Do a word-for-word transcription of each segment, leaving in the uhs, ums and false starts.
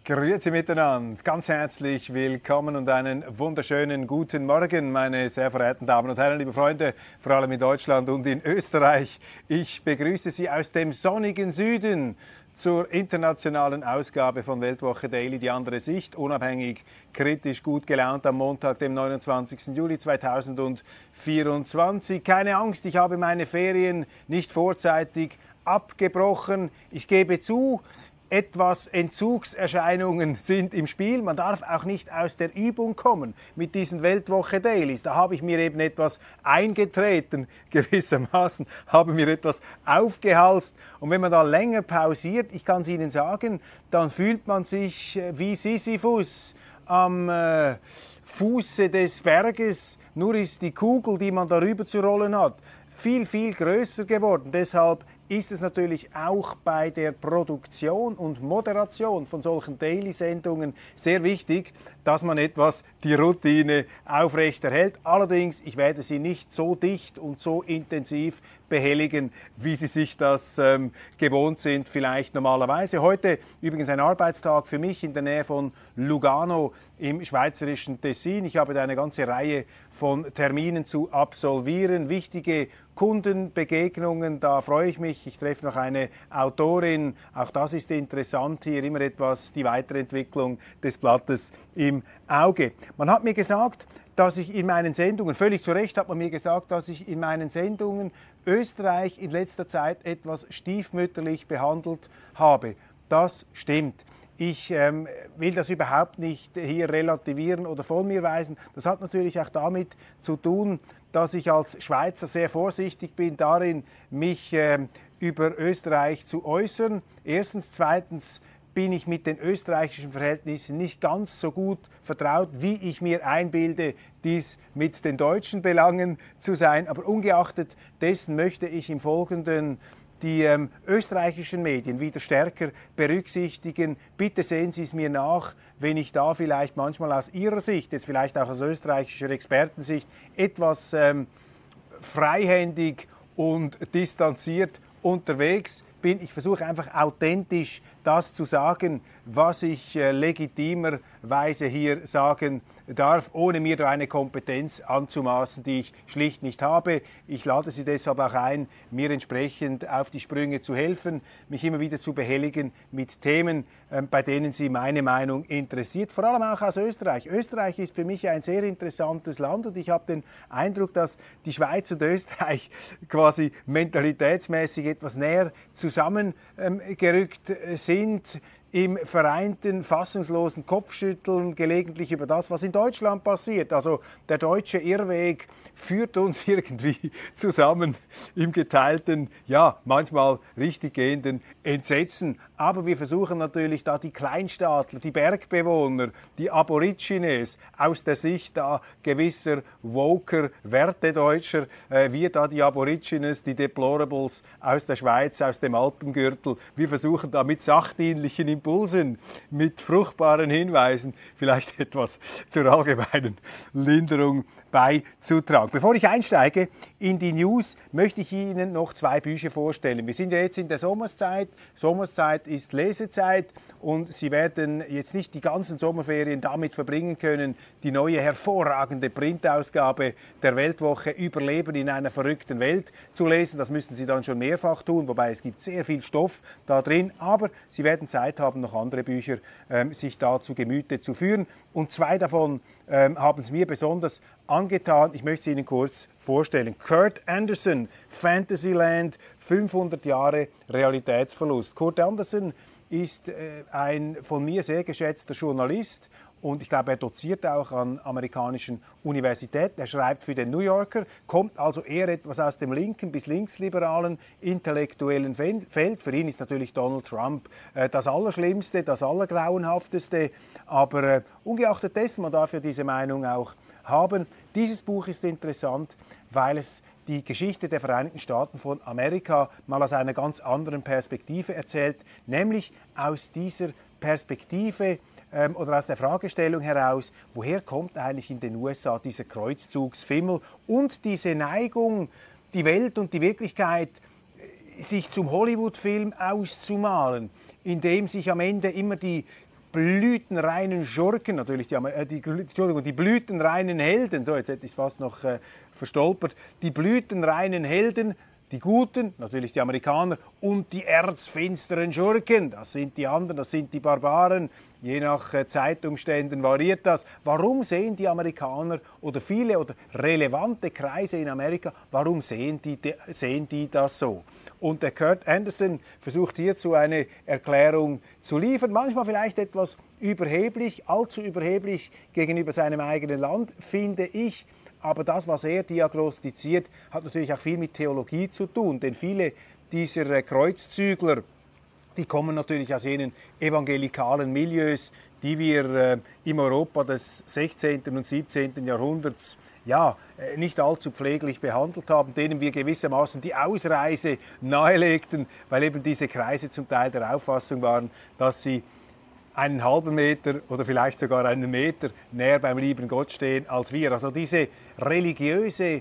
Grüezi miteinander, ganz herzlich willkommen und einen wunderschönen guten Morgen, meine sehr verehrten Damen und Herren, liebe Freunde, vor allem in Deutschland und in Österreich. Ich begrüße Sie aus dem sonnigen Süden zur internationalen Ausgabe von Weltwoche Daily, die andere Sicht, unabhängig, kritisch, gut gelaunt am Montag, dem neunundzwanzigsten Juli zweitausendvierundzwanzig. Keine Angst, ich habe meine Ferien nicht vorzeitig abgebrochen. Ich gebe zu, etwas Entzugserscheinungen sind im Spiel. Man darf auch nicht aus der Übung kommen mit diesen Weltwoche-Dailies. Da habe ich mir eben etwas eingetreten, gewissermaßen, habe mir etwas aufgehalst. Und wenn man da länger pausiert, ich kann es Ihnen sagen, dann fühlt man sich wie Sisyphus am äh, Fuße des Berges. Nur ist die Kugel, die man darüber zu rollen hat, viel, viel größer geworden. Deshalb ist es natürlich auch bei der Produktion und Moderation von solchen Daily-Sendungen sehr wichtig, dass man etwas die Routine aufrechterhält. Allerdings, ich werde Sie nicht so dicht und so intensiv behelligen, wie Sie sich das ähm, gewohnt sind, vielleicht normalerweise. Heute übrigens ein Arbeitstag für mich in der Nähe von Lugano im schweizerischen Tessin. Ich habe da eine ganze Reihe von Terminen zu absolvieren, wichtige Kundenbegegnungen, da freue ich mich. Ich treffe noch eine Autorin, auch das ist interessant, hier immer etwas die Weiterentwicklung des Blattes im Auge. Man hat mir gesagt, dass ich in meinen Sendungen, völlig zu Recht hat man mir gesagt, dass ich in meinen Sendungen Österreich in letzter Zeit etwas stiefmütterlich behandelt habe. Das stimmt. Ich ähm, will das überhaupt nicht hier relativieren oder von mir weisen. Das hat natürlich auch damit zu tun, dass ich als Schweizer sehr vorsichtig bin darin, mich ähm, über Österreich zu äußern. Erstens, zweitens bin ich mit den österreichischen Verhältnissen nicht ganz so gut vertraut, wie ich mir einbilde, dies mit den deutschen Belangen zu sein. Aber ungeachtet dessen möchte ich im Folgenden die ähm, österreichischen Medien wieder stärker berücksichtigen. Bitte sehen Sie es mir nach, wenn ich da vielleicht manchmal aus Ihrer Sicht, jetzt vielleicht auch aus österreichischer Expertensicht, etwas ähm, freihändig und distanziert unterwegs bin. Ich versuche einfach authentisch das zu sagen, was ich äh, legitimerweise hier sagen darf, ohne mir da eine Kompetenz anzumaßen, die ich schlicht nicht habe. Ich lade Sie deshalb auch ein, mir entsprechend auf die Sprünge zu helfen, mich immer wieder zu behelligen mit Themen, äh, bei denen Sie meine Meinung interessiert, vor allem auch aus Österreich. Österreich ist für mich ein sehr interessantes Land und ich habe den Eindruck, dass die Schweiz und Österreich quasi mentalitätsmäßig etwas näher zusammengerückt ähm, sind, im vereinten, fassungslosen Kopfschütteln gelegentlich über das, was in Deutschland passiert. Also der deutsche Irrweg führt uns irgendwie zusammen im geteilten, ja, manchmal richtig gehenden Entsetzen. Aber wir versuchen natürlich da die Kleinstaatler, die Bergbewohner, die Aborigines aus der Sicht da gewisser woker Wertedeutscher, äh, wir da die Aborigines, die Deplorables aus der Schweiz, aus dem Alpengürtel, wir versuchen da mit sachdienlichen Impulsen, mit fruchtbaren Hinweisen vielleicht etwas zur allgemeinen Linderung beizutragen. Bevor ich einsteige in die News, möchte ich Ihnen noch zwei Bücher vorstellen. Wir sind ja jetzt in der Sommerszeit. Sommerszeit ist Lesezeit und Sie werden jetzt nicht die ganzen Sommerferien damit verbringen können, die neue hervorragende Printausgabe der Weltwoche Überleben in einer verrückten Welt zu lesen. Das müssen Sie dann schon mehrfach tun, wobei es gibt sehr viel Stoff da drin. Aber Sie werden Zeit haben, noch andere Bücher ähm, sich da zu Gemüte zu führen. Und zwei davon ähm, haben es mir besonders angetan. Ich möchte sie Ihnen kurz vorstellen. Kurt Anderson, Fantasyland, fünfhundert Jahre Realitätsverlust. Kurt Anderson ist äh, ein von mir sehr geschätzter Journalist und ich glaube, er doziert auch an amerikanischen Universitäten. Er schreibt für den New Yorker, kommt also eher etwas aus dem linken bis linksliberalen intellektuellen Feld. Für ihn ist natürlich Donald Trump äh, das Allerschlimmste, das Allergrauenhafteste. Aber äh, ungeachtet dessen, man darf ja diese Meinung auch haben. Dieses Buch ist interessant, weil es die Geschichte der Vereinigten Staaten von Amerika mal aus einer ganz anderen Perspektive erzählt, nämlich aus dieser Perspektive ähm, oder aus der Fragestellung heraus, woher kommt eigentlich in den U S A dieser Kreuzzugsfimmel und diese Neigung, die Welt und die Wirklichkeit sich zum Hollywood-Film auszumalen, in dem sich am Ende immer die blütenreinen Schurken, natürlich die, äh, die, Entschuldigung, die blütenreinen Helden, so jetzt hätte ich es fast noch äh, verstolpert, die blütenreinen Helden, die Guten, natürlich die Amerikaner, und die erzfinsteren Schurken, das sind die anderen, das sind die Barbaren, je nach äh, Zeitumständen variiert das. Warum sehen die Amerikaner oder viele oder relevante Kreise in Amerika, warum sehen die, de, sehen die das so? Und der Kurt Anderson versucht hierzu eine Erklärung zu liefern, manchmal vielleicht etwas überheblich, allzu überheblich gegenüber seinem eigenen Land, finde ich. Aber das, was er diagnostiziert, hat natürlich auch viel mit Theologie zu tun, denn viele dieser Kreuzzügler, die kommen natürlich aus jenen evangelikalen Milieus, die wir äh, im Europa des sechzehnten und siebzehnten Jahrhunderts ja, nicht allzu pfleglich behandelt haben, denen wir gewissermaßen die Ausreise nahelegten, weil eben diese Kreise zum Teil der Auffassung waren, dass sie einen halben Meter oder vielleicht sogar einen Meter näher beim lieben Gott stehen als wir. Also diese religiöse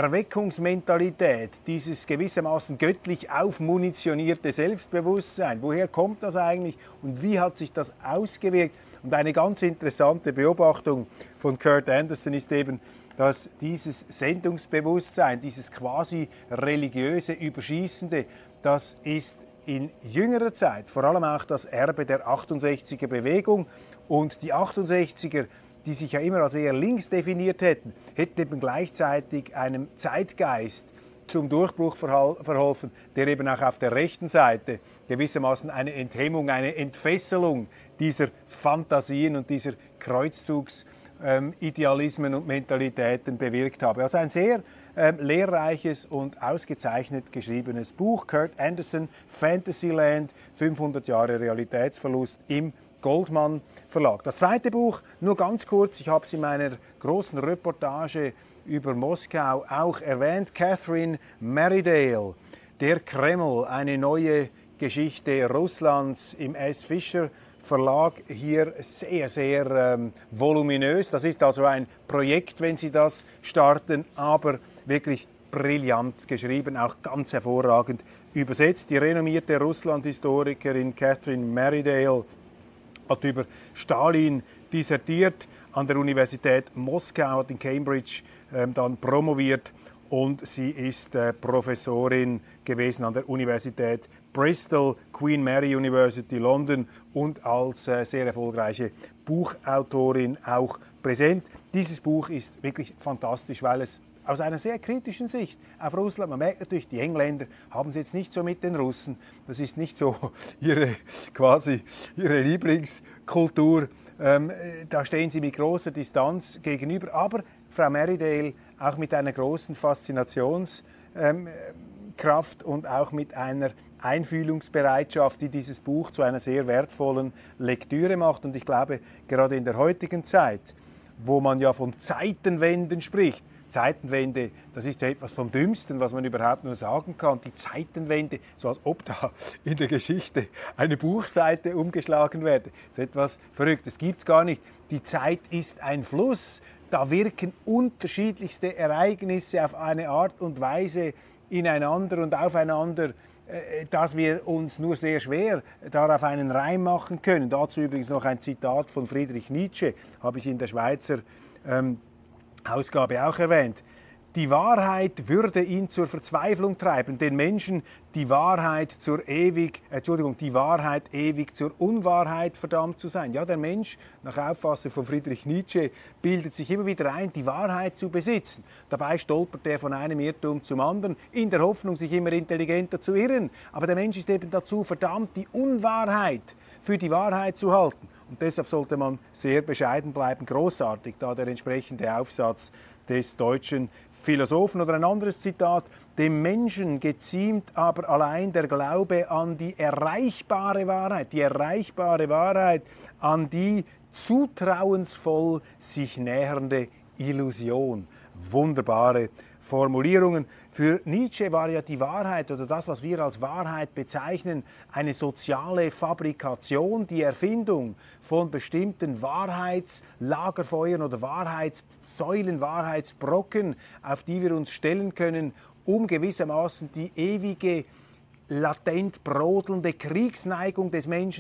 Erweckungsmentalität, dieses gewissermaßen göttlich aufmunitionierte Selbstbewusstsein, woher kommt das eigentlich und wie hat sich das ausgewirkt? Und eine ganz interessante Beobachtung von Kurt Anderson ist eben, dass dieses Sendungsbewusstsein, dieses quasi religiöse, überschießende, das ist in jüngerer Zeit vor allem auch das Erbe der achtundsechziger Bewegung. Und die achtundsechziger, die sich ja immer als eher links definiert hätten, hätten eben gleichzeitig einem Zeitgeist zum Durchbruch verholfen, der eben auch auf der rechten Seite gewissermaßen eine Enthemmung, eine Entfesselung dieser Fantasien und dieser Kreuzzugs Ähm, Idealismen und Mentalitäten bewirkt habe. Also ein sehr ähm, lehrreiches und ausgezeichnet geschriebenes Buch. Kurt Anderson, Fantasyland, fünfhundert Jahre Realitätsverlust im Goldmann Verlag. Das zweite Buch, nur ganz kurz, ich habe es in meiner großen Reportage über Moskau auch erwähnt, Catherine Merridale, Der Kreml, eine neue Geschichte Russlands im S. Fischer Verlag, hier sehr, sehr ähm, voluminös. Das ist also ein Projekt, wenn Sie das starten, aber wirklich brillant geschrieben, auch ganz hervorragend übersetzt. Die renommierte Russland-Historikerin Catherine Merridale hat über Stalin dissertiert an der Universität Moskau, hat in Cambridge ähm, dann promoviert und sie ist äh, Professorin gewesen an der Universität Bristol, Queen Mary University London und als äh, sehr erfolgreiche Buchautorin auch präsent. Dieses Buch ist wirklich fantastisch, weil es aus einer sehr kritischen Sicht auf Russland, man merkt natürlich, die Engländer haben es jetzt nicht so mit den Russen, das ist nicht so ihre, quasi ihre Lieblingskultur, ähm, da stehen sie mit großer Distanz gegenüber, aber Frau Merridale auch mit einer großen Faszinationskraft ähm, und auch mit einer Einfühlungsbereitschaft, die dieses Buch zu einer sehr wertvollen Lektüre macht. Und ich glaube, gerade in der heutigen Zeit, wo man ja von Zeitenwenden spricht, Zeitenwende, das ist ja etwas vom Dümmsten, was man überhaupt nur sagen kann. Die Zeitenwende, so als ob da in der Geschichte eine Buchseite umgeschlagen werde. Das ist etwas Verrücktes, gibt es gar nicht. Die Zeit ist ein Fluss. Da wirken unterschiedlichste Ereignisse auf eine Art und Weise ineinander und aufeinander, dass wir uns nur sehr schwer darauf einen Reim machen können. Dazu übrigens noch ein Zitat von Friedrich Nietzsche, habe ich in der Schweizer ähm, Ausgabe auch erwähnt. Die Wahrheit würde ihn zur Verzweiflung treiben, den Menschen die Wahrheit zur ewig, Entschuldigung, die Wahrheit ewig zur Unwahrheit verdammt zu sein. Ja, der Mensch, nach Auffassung von Friedrich Nietzsche, bildet sich immer wieder ein, die Wahrheit zu besitzen. Dabei stolpert er von einem Irrtum zum anderen, in der Hoffnung, sich immer intelligenter zu irren. Aber der Mensch ist eben dazu verdammt, die Unwahrheit für die Wahrheit zu halten. Und deshalb sollte man sehr bescheiden bleiben. Großartig, da der entsprechende Aufsatz des deutschen Philosophen. Oder ein anderes Zitat: Dem Menschen geziemt aber allein der Glaube an die erreichbare Wahrheit, die erreichbare Wahrheit, an die zutrauensvoll sich nähernde Illusion. Wunderbare Formulierungen. Für Nietzsche war ja die Wahrheit oder das, was wir als Wahrheit bezeichnen, eine soziale Fabrikation, die Erfindung von bestimmten Wahrheitslagerfeuern oder Wahrheitssäulen, Wahrheitsbrocken, auf die wir uns stellen können, um gewissermaßen die ewige, latent brodelnde Kriegsneigung des Menschen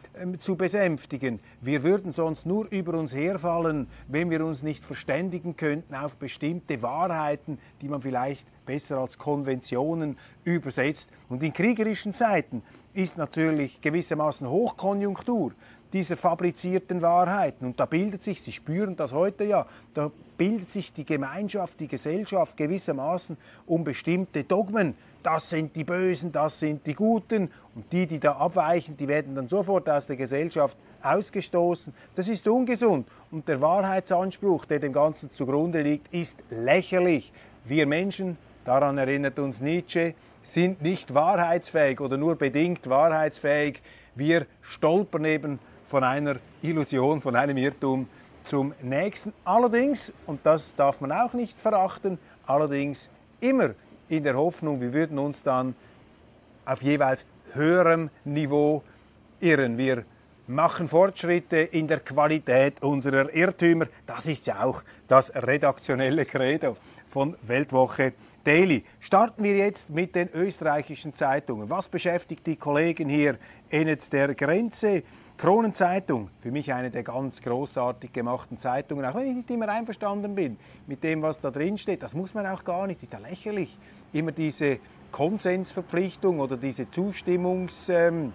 ähm, zu besänftigen. Wir würden sonst nur über uns herfallen, wenn wir uns nicht verständigen könnten auf bestimmte Wahrheiten, die man vielleicht besser als Konventionen übersetzt. Und in kriegerischen Zeiten ist natürlich gewissermaßen Hochkonjunktur dieser fabrizierten Wahrheiten. Und da bildet sich, Sie spüren das heute ja, da bildet sich die Gemeinschaft, die Gesellschaft gewissermaßen um bestimmte Dogmen. Das sind die Bösen, das sind die Guten. Und die, die da abweichen, die werden dann sofort aus der Gesellschaft ausgestoßen. Das ist ungesund. Und der Wahrheitsanspruch, der dem Ganzen zugrunde liegt, ist lächerlich. Wir Menschen, daran erinnert uns Nietzsche, sind nicht wahrheitsfähig oder nur bedingt wahrheitsfähig. Wir stolpern eben von einer Illusion, von einem Irrtum zum nächsten. Allerdings, und das darf man auch nicht verachten, allerdings immer in der Hoffnung, wir würden uns dann auf jeweils höherem Niveau irren. Wir machen Fortschritte in der Qualität unserer Irrtümer. Das ist ja auch das redaktionelle Credo von Weltwoche Daily. Starten wir jetzt mit den österreichischen Zeitungen. Was beschäftigt die Kollegen hier endet der Grenze? Kronenzeitung, für mich eine der ganz großartig gemachten Zeitungen, auch wenn ich nicht immer einverstanden bin mit dem, was da drin steht. Das muss man auch gar nicht, ist ja lächerlich. Immer diese Konsensverpflichtung oder diese Zustimmungsveranlassung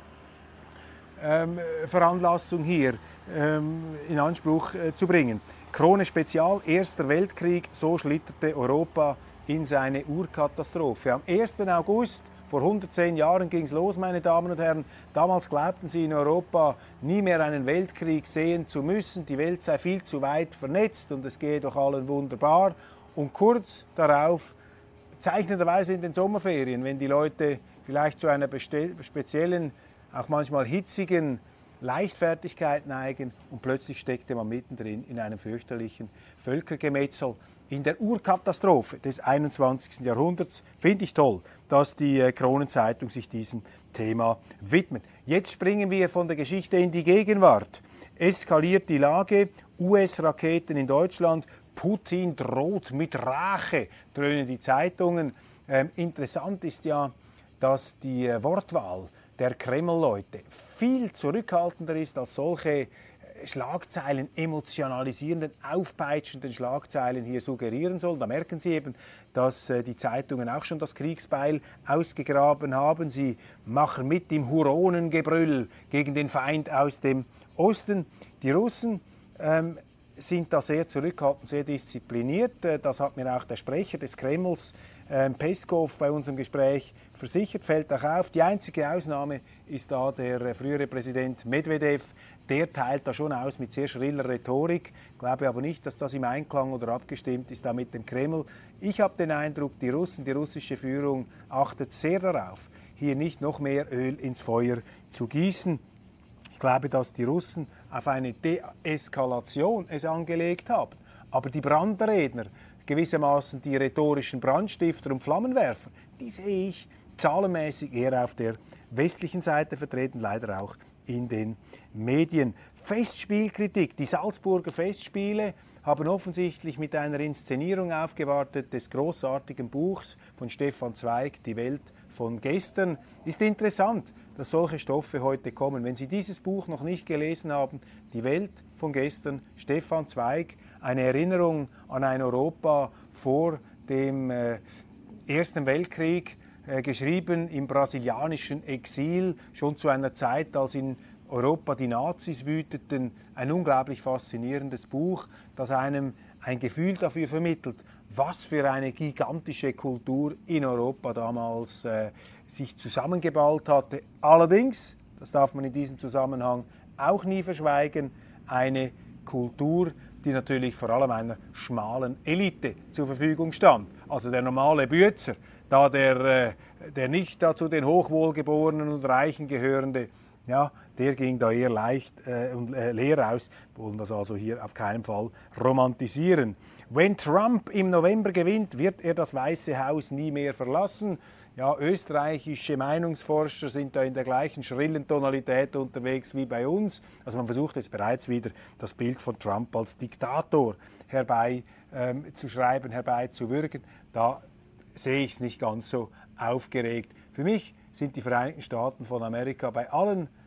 ähm, ähm, hier ähm, in Anspruch äh, zu bringen. Krone Spezial, Erster Weltkrieg, so schlitterte Europa in seine Urkatastrophe. Am ersten August vor hundertzehn Jahren ging es los, meine Damen und Herren. Damals glaubten sie in Europa nie mehr einen Weltkrieg sehen zu müssen. Die Welt sei viel zu weit vernetzt und es gehe doch allen wunderbar. Und kurz darauf, zeichnenderweise in den Sommerferien, wenn die Leute vielleicht zu einer speziellen, auch manchmal hitzigen Leichtfertigkeit neigen und plötzlich steckte man mittendrin in einem fürchterlichen Völkergemetzel. In der Urkatastrophe des einundzwanzigsten Jahrhunderts finde ich toll, dass die äh, Kronenzeitung sich diesem Thema widmet. Jetzt springen wir von der Geschichte in die Gegenwart. Eskaliert die Lage, U S-Raketen in Deutschland, Putin droht mit Rache, dröhnen die Zeitungen. Ähm, interessant ist ja, dass die äh, Wortwahl der Kreml-Leute viel zurückhaltender ist als solche Schlagzeilen, emotionalisierenden, aufpeitschenden Schlagzeilen hier suggerieren sollen. Da merken Sie eben, dass äh, die Zeitungen auch schon das Kriegsbeil ausgegraben haben. Sie machen mit im Huronengebrüll gegen den Feind aus dem Osten. Die Russen ähm, sind da sehr zurückhaltend, sehr diszipliniert. Äh, das hat mir auch der Sprecher des Kremls, äh, Peskov, bei unserem Gespräch versichert, fällt auch auf. Die einzige Ausnahme ist da der äh, frühere Präsident Medvedev. Der teilt da schon aus mit sehr schriller Rhetorik. Ich glaube aber nicht, dass das im Einklang oder abgestimmt ist da mit dem Kreml. Ich habe den Eindruck, die Russen, die russische Führung achtet sehr darauf, hier nicht noch mehr Öl ins Feuer zu gießen. Ich glaube, dass die Russen auf eine Deeskalation es angelegt haben. Aber die Brandredner, gewissermaßen die rhetorischen Brandstifter und Flammenwerfer, die sehe ich zahlenmäßig eher auf der westlichen Seite vertreten, leider auch in den Medien. Festspielkritik. Die Salzburger Festspiele haben offensichtlich mit einer Inszenierung aufgewartet des großartigen Buchs von Stefan Zweig, Die Welt von gestern. Ist interessant, dass solche Stoffe heute kommen. Wenn Sie dieses Buch noch nicht gelesen haben, Die Welt von gestern, Stefan Zweig, eine Erinnerung an ein Europa vor dem äh, Ersten Weltkrieg, äh, geschrieben im brasilianischen Exil, schon zu einer Zeit, als in Europa die Nazis wüteten. Ein unglaublich faszinierendes Buch, das einem ein Gefühl dafür vermittelt, was für eine gigantische Kultur in Europa damals äh, sich zusammengeballt hatte. Allerdings, das darf man in diesem Zusammenhang auch nie verschweigen, eine Kultur, die natürlich vor allem einer schmalen Elite zur Verfügung stand. Also der normale Büetzer, da der, äh, der nicht da zu den Hochwohlgeborenen und Reichen gehörende, ja, der ging da eher leicht äh, und äh, leer aus. Wir wollen das also hier auf keinen Fall romantisieren. Wenn Trump im November gewinnt, wird er das Weiße Haus nie mehr verlassen. Ja, österreichische Meinungsforscher sind da in der gleichen schrillen Tonalität unterwegs wie bei uns. Also man versucht jetzt bereits wieder das Bild von Trump als Diktator herbei ähm, zu schreiben, herbeizuwürgen. Da sehe ich es nicht ganz so aufgeregt. Für mich sind die Vereinigten Staaten von Amerika bei allen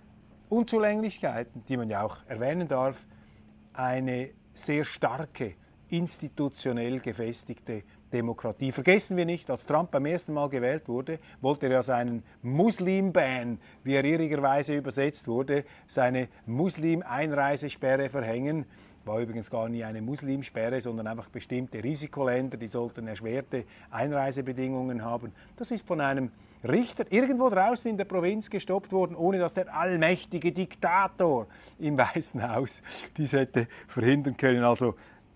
Unzulänglichkeiten, die man ja auch erwähnen darf, eine sehr starke, institutionell gefestigte Demokratie. Vergessen wir nicht, als Trump beim ersten Mal gewählt wurde, wollte er ja seinen Muslim-Ban, wie er irrigerweise übersetzt wurde, seine Muslim-Einreisesperre verhängen. War übrigens gar nie eine Muslimsperre, sondern einfach bestimmte Risikoländer, die sollten erschwerte Einreisebedingungen haben. Das ist von einem Richter irgendwo draußen in der Provinz gestoppt worden, ohne dass der allmächtige Diktator im Weißen Haus dies hätte verhindern können. Also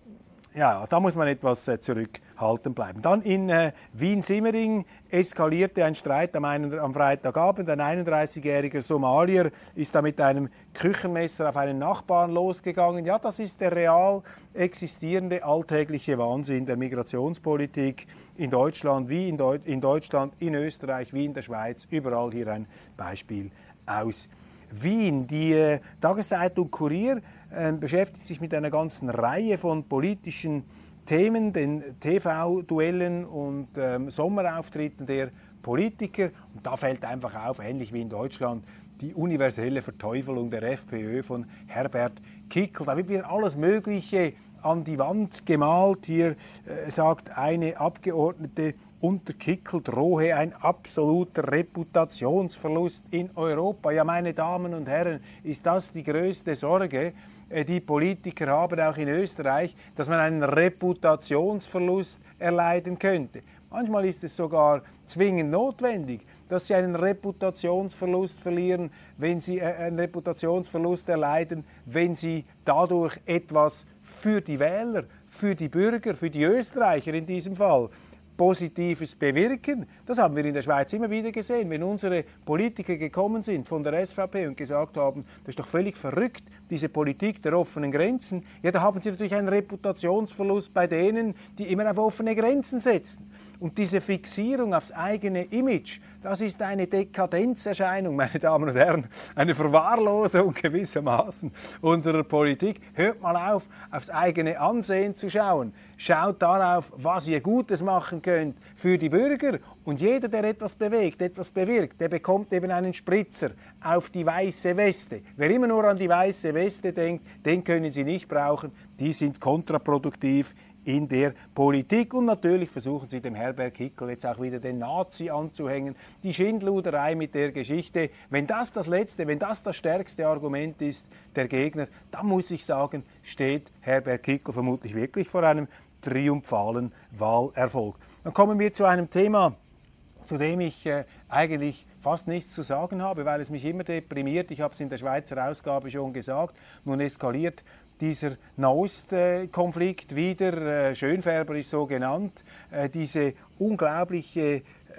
ja, da muss man etwas äh, zurückhaltend bleiben. Dann in äh, Wien-Simmering eskalierte ein Streit am, einen, am Freitagabend. Ein einunddreißigjähriger Somalier ist da mit einem Küchenmesser auf einen Nachbarn losgegangen. Ja, das ist der real existierende alltägliche Wahnsinn der Migrationspolitik in Deutschland, wie in, Deu in Deutschland, in Österreich, wie in der Schweiz. Überall hier ein Beispiel aus Wien. Die äh, Tageszeitung Kurier äh, beschäftigt sich mit einer ganzen Reihe von politischen Themen, den T V-Duellen und ähm, Sommerauftritten der Politiker. Und da fällt einfach auf, ähnlich wie in Deutschland, die universelle Verteufelung der FPÖ von Herbert Kickl. Da wird wieder alles Mögliche an die Wand gemalt. Hier äh, sagt eine Abgeordnete, unter Kickl drohe ein absoluter Reputationsverlust in Europa. Ja, meine Damen und Herren, ist das die größte Sorge, die Politiker haben, auch in Österreich, dass man einen Reputationsverlust erleiden könnte. Manchmal ist es sogar zwingend notwendig, dass sie einen Reputationsverlust verlieren, wenn sie äh, einen Reputationsverlust erleiden, wenn sie dadurch etwas für die Wähler, für die Bürger, für die Österreicher in diesem Fall Positives bewirken. Das haben wir in der Schweiz immer wieder gesehen, wenn unsere Politiker gekommen sind von der S V P und gesagt haben, das ist doch völlig verrückt, diese Politik der offenen Grenzen. Ja, da haben sie natürlich einen Reputationsverlust bei denen, die immer auf offene Grenzen setzen. Und diese Fixierung aufs eigene Image, das ist eine Dekadenzerscheinung, meine Damen und Herren, eine Verwahrlosung gewissermaßen unserer Politik. Hört mal auf, aufs eigene Ansehen zu schauen. Schaut darauf, was ihr Gutes machen könnt für die Bürger. Und jeder, der etwas bewegt, etwas bewirkt, der bekommt eben einen Spritzer auf die weiße Weste. Wer immer nur an die weiße Weste denkt, den können Sie nicht brauchen. Die sind kontraproduktiv in der Politik. Und natürlich versuchen sie dem Herbert Kickl jetzt auch wieder den Nazi anzuhängen. Die Schindluderei mit der Geschichte. Wenn das das letzte, wenn das das stärkste Argument ist, der Gegner, dann muss ich sagen, steht Herbert Kickl vermutlich wirklich vor einem triumphalen Wahlerfolg. Dann kommen wir zu einem Thema, zu dem ich äh, eigentlich fast nichts zu sagen habe, weil es mich immer deprimiert. Ich habe es in der Schweizer Ausgabe schon gesagt. Nun eskaliert dieser Nahost-Konflikt wieder, äh, schönfärberisch so genannt, äh, diese unglaubliche äh,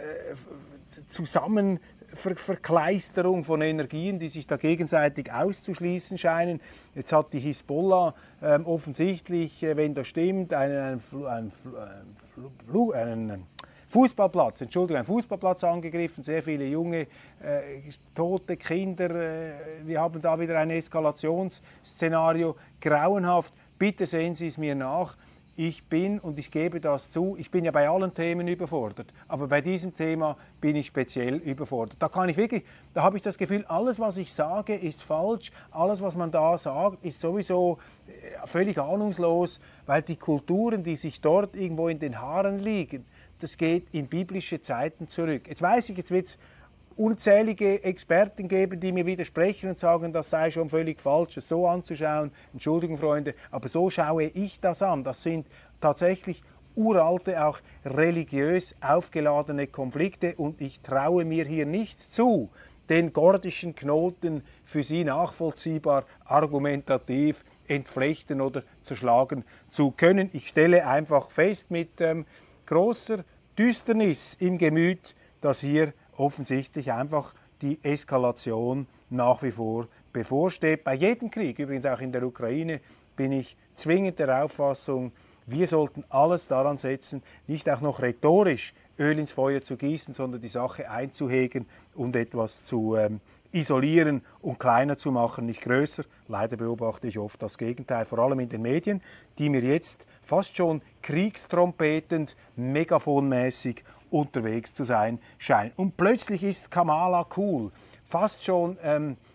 Zusammenverkleisterung von Energien, die sich da gegenseitig auszuschließen scheinen. Jetzt hat die Hisbollah äh, offensichtlich, äh, wenn das stimmt, einen, einen, einen, einen Fußballplatz, Entschuldigung, einen Fußballplatz angegriffen, sehr viele junge, äh, tote Kinder. Äh, wir haben da wieder ein Eskalationsszenario. Grauenhaft. Bitte sehen Sie es mir nach. Ich bin, und ich gebe das zu, ich bin ja bei allen Themen überfordert, aber bei diesem Thema bin ich speziell überfordert. Da kann ich wirklich, da habe ich das Gefühl, alles, was ich sage, ist falsch. Alles, was man da sagt, ist sowieso völlig ahnungslos, weil die Kulturen, die sich dort irgendwo in den Haaren liegen, das geht in biblische Zeiten zurück. Jetzt weiß ich, jetzt wird es unzählige Experten geben, die mir widersprechen und sagen, das sei schon völlig falsch, es so anzuschauen. Entschuldigung, Freunde, aber so schaue ich das an. Das sind tatsächlich uralte, auch religiös aufgeladene Konflikte und ich traue mir hier nicht zu, den gordischen Knoten für Sie nachvollziehbar, argumentativ entflechten oder zerschlagen zu können. Ich stelle einfach fest mit ähm, großer Düsternis im Gemüt, dass hier offensichtlich einfach die Eskalation nach wie vor bevorsteht. Bei jedem Krieg, übrigens auch in der Ukraine, bin ich zwingend der Auffassung, wir sollten alles daran setzen, nicht auch noch rhetorisch Öl ins Feuer zu gießen, sondern die Sache einzuhegen und etwas zu ähm, isolieren und kleiner zu machen, nicht größer. Leider beobachte ich oft das Gegenteil, vor allem in den Medien, die mir jetzt fast schon kriegstrumpetend, megaphonmäßig unterwegs zu sein scheinen. Und plötzlich ist Kamala cool, fast schon ähm,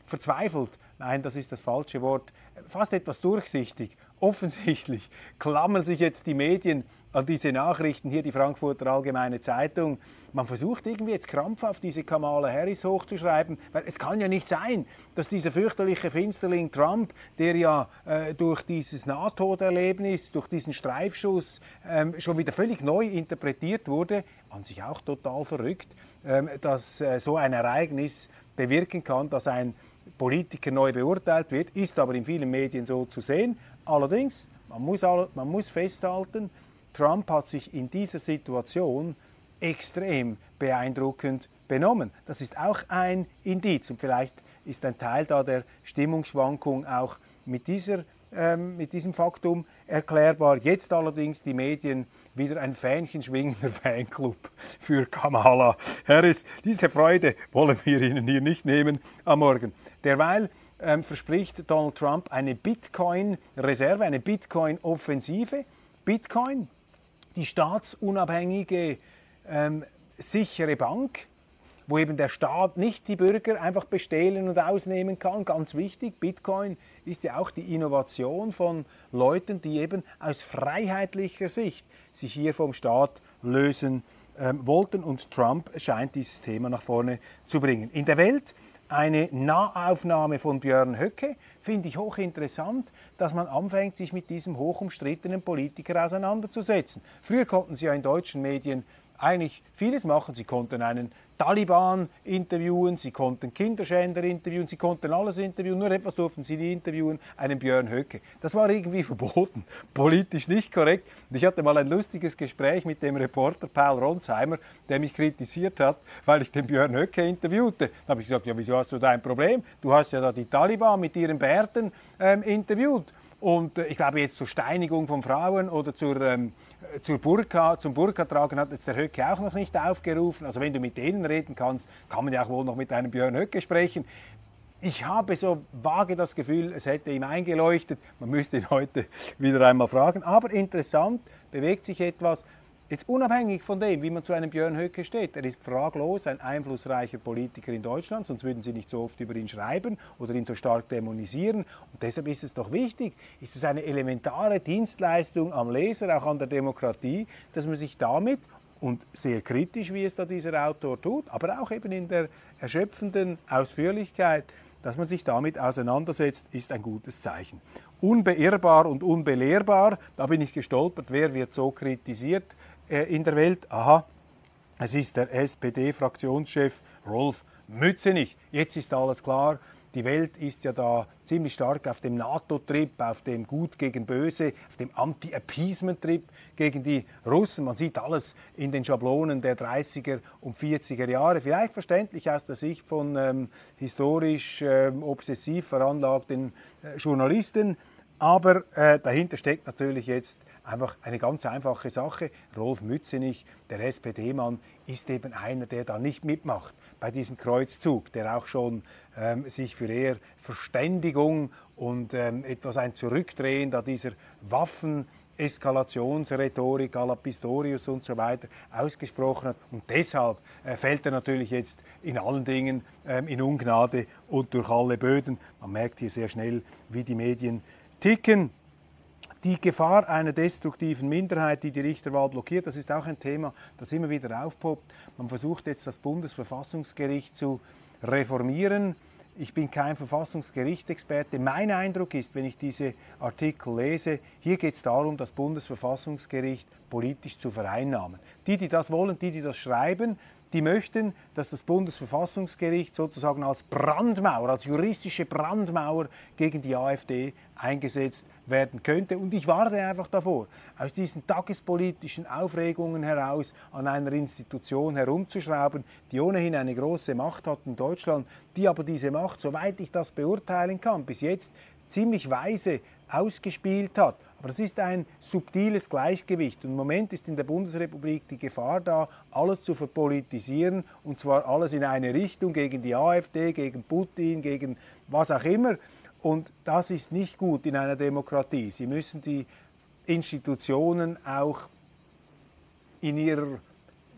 verzweifelt, nein, das ist das falsche Wort, fast etwas durchsichtig. Offensichtlich klammern sich jetzt die Medien an diese Nachrichten, hier die Frankfurter Allgemeine Zeitung. Man versucht irgendwie jetzt krampfhaft diese Kamala Harris hochzuschreiben, weil es kann ja nicht sein, dass dieser fürchterliche Finsterling Trump, der ja äh, durch dieses Nahtoderlebnis, durch diesen Streifschuss ähm, schon wieder völlig neu interpretiert wurde, an sich auch total verrückt, ähm, dass äh, so ein Ereignis bewirken kann, dass ein Politiker neu beurteilt wird, ist aber in vielen Medien so zu sehen. Allerdings, man muss, man muss festhalten, Trump hat sich in dieser Situation extrem beeindruckend benommen. Das ist auch ein Indiz und vielleicht ist ein Teil da der Stimmungsschwankung auch mit, dieser, ähm, mit diesem Faktum erklärbar. Jetzt allerdings die Medien wieder ein Fähnchen schwingender Fanclub für Kamala Harris. Diese Freude wollen wir Ihnen hier nicht nehmen am Morgen. Derweil ähm, verspricht Donald Trump eine Bitcoin-Reserve, eine Bitcoin-Offensive. Bitcoin, die staatsunabhängige, ähm, sichere Bank, wo eben der Staat nicht die Bürger einfach bestehlen und ausnehmen kann. Ganz wichtig, Bitcoin ist ja auch die Innovation von Leuten, die eben aus freiheitlicher Sicht sich hier vom Staat lösen ähm, wollten. Und Trump scheint dieses Thema nach vorne zu bringen. In der Welt eine Nahaufnahme von Björn Höcke, finde ich hochinteressant, dass man anfängt, sich mit diesem hochumstrittenen Politiker auseinanderzusetzen. Früher konnten Sie ja in deutschen Medien eigentlich vieles machen. Sie konnten einen Taliban interviewen, Sie konnten Kinderschänder interviewen, Sie konnten alles interviewen, nur etwas durften Sie nie interviewen, einen Björn Höcke. Das war irgendwie verboten, politisch nicht korrekt. Und ich hatte mal ein lustiges Gespräch mit dem Reporter Paul Ronsheimer, der mich kritisiert hat, weil ich den Björn Höcke interviewte. Da habe ich gesagt, ja, wieso hast du da ein Problem? Du hast ja da die Taliban mit ihren Bärten ähm, interviewt. Und äh, ich glaube jetzt zur Steinigung von Frauen oder zur... Ähm, Zur Burka, zum Burka-Tragen hat jetzt der Höcke auch noch nicht aufgerufen. Also wenn du mit denen reden kannst, kann man ja auch wohl noch mit einem Björn Höcke sprechen. Ich habe so vage das Gefühl, es hätte ihm eingeleuchtet. Man müsste ihn heute wieder einmal fragen. Aber interessant, bewegt sich etwas. Jetzt unabhängig von dem, wie man zu einem Björn Höcke steht, er ist fraglos ein einflussreicher Politiker in Deutschland, sonst würden Sie nicht so oft über ihn schreiben oder ihn so stark dämonisieren. Und deshalb ist es doch wichtig, ist es eine elementare Dienstleistung am Leser, auch an der Demokratie, dass man sich damit, und sehr kritisch, wie es da dieser Autor tut, aber auch eben in der erschöpfenden Ausführlichkeit, dass man sich damit auseinandersetzt, ist ein gutes Zeichen. Unbeirrbar und unbelehrbar, da bin ich gestolpert, wer wird so kritisiert in der Welt? Aha, es ist der S P D-Fraktionschef Rolf Mützenich. Jetzt ist alles klar. Die Welt ist ja da ziemlich stark auf dem NATO-Trip, auf dem Gut gegen Böse, auf dem Anti-Appeasement-Trip gegen die Russen. Man sieht alles in den Schablonen der dreißiger und vierziger Jahre. Vielleicht verständlich aus der Sicht von ähm, historisch ähm, obsessiv veranlagten äh, Journalisten. Aber äh, dahinter steckt natürlich jetzt einfach eine ganz einfache Sache. Rolf Mützenich, der S P D-Mann, ist eben einer, der da nicht mitmacht bei diesem Kreuzzug, der auch schon ähm, sich für eher Verständigung und ähm, etwas ein Zurückdrehen da dieser Waffeneskalationsrhetorik à la Pistorius und so weiter ausgesprochen hat. Und deshalb äh, fällt er natürlich jetzt in allen Dingen ähm, in Ungnade und durch alle Böden. Man merkt hier sehr schnell, wie die Medien ticken. Die Gefahr einer destruktiven Minderheit, die die Richterwahl blockiert, das ist auch ein Thema, das immer wieder aufpoppt. Man versucht jetzt, das Bundesverfassungsgericht zu reformieren. Ich bin kein Verfassungsgerichtsexperte. Mein Eindruck ist, wenn ich diese Artikel lese, hier geht es darum, das Bundesverfassungsgericht politisch zu vereinnahmen. Die, die das wollen, die, die das schreiben, die möchten, dass das Bundesverfassungsgericht sozusagen als Brandmauer, als juristische Brandmauer gegen die AfD eingesetzt werden könnte. Und ich warte einfach davor, aus diesen tagespolitischen Aufregungen heraus an einer Institution herumzuschrauben, die ohnehin eine große Macht hat in Deutschland, die aber diese Macht, soweit ich das beurteilen kann, bis jetzt ziemlich weise ausgespielt hat. Aber das ist ein subtiles Gleichgewicht. Und im Moment ist in der Bundesrepublik die Gefahr da, alles zu verpolitisieren, und zwar alles in eine Richtung, gegen die AfD, gegen Putin, gegen was auch immer. Und das ist nicht gut in einer Demokratie. Sie müssen die Institutionen auch in ihrer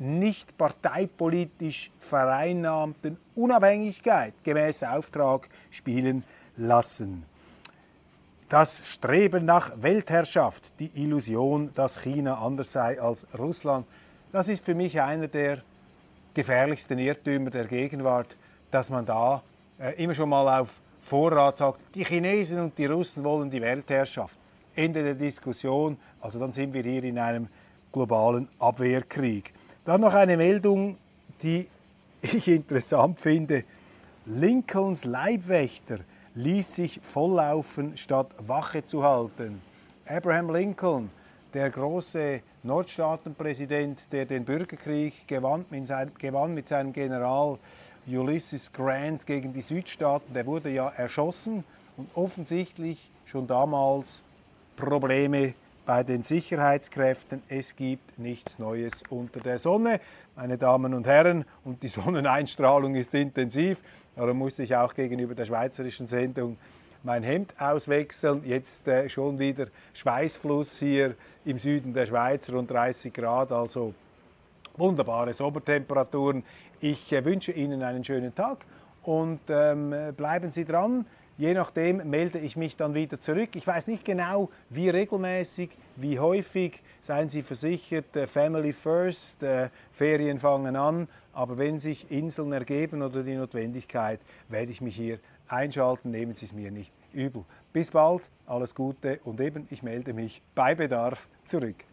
nicht parteipolitisch vereinnahmten Unabhängigkeit gemäß Auftrag spielen lassen. Das Streben nach Weltherrschaft, die Illusion, dass China anders sei als Russland, das ist für mich einer der gefährlichsten Irrtümer der Gegenwart, dass man da äh, immer schon mal auf Vorrat sagt, die Chinesen und die Russen wollen die Weltherrschaft. Ende der Diskussion, also dann sind wir hier in einem globalen Abwehrkrieg. Dann noch eine Meldung, die ich interessant finde. Lincolns Leibwächter ließ sich volllaufen, statt Wache zu halten. Abraham Lincoln, der große Nordstaatenpräsident, der den Bürgerkrieg gewann mit, seinem, gewann mit seinem General Ulysses Grant gegen die Südstaaten, der wurde ja erschossen und offensichtlich schon damals Probleme bei den Sicherheitskräften. Es gibt nichts Neues unter der Sonne, meine Damen und Herren, und die Sonneneinstrahlung ist intensiv. Darum musste ich auch gegenüber der schweizerischen Sendung mein Hemd auswechseln. Jetzt äh, schon wieder Schweißfluss hier im Süden der Schweiz, rund dreißig Grad, also wunderbare Sommertemperaturen. Ich äh, wünsche Ihnen einen schönen Tag und ähm, bleiben Sie dran. Je nachdem melde ich mich dann wieder zurück. Ich weiß nicht genau, wie regelmäßig, wie häufig. Seien Sie versichert, äh, Family First, äh, Ferien fangen an. Aber wenn sich Inseln ergeben oder die Notwendigkeit, werde ich mich hier einschalten. Nehmen Sie es mir nicht übel. Bis bald, alles Gute und eben, ich melde mich bei Bedarf zurück.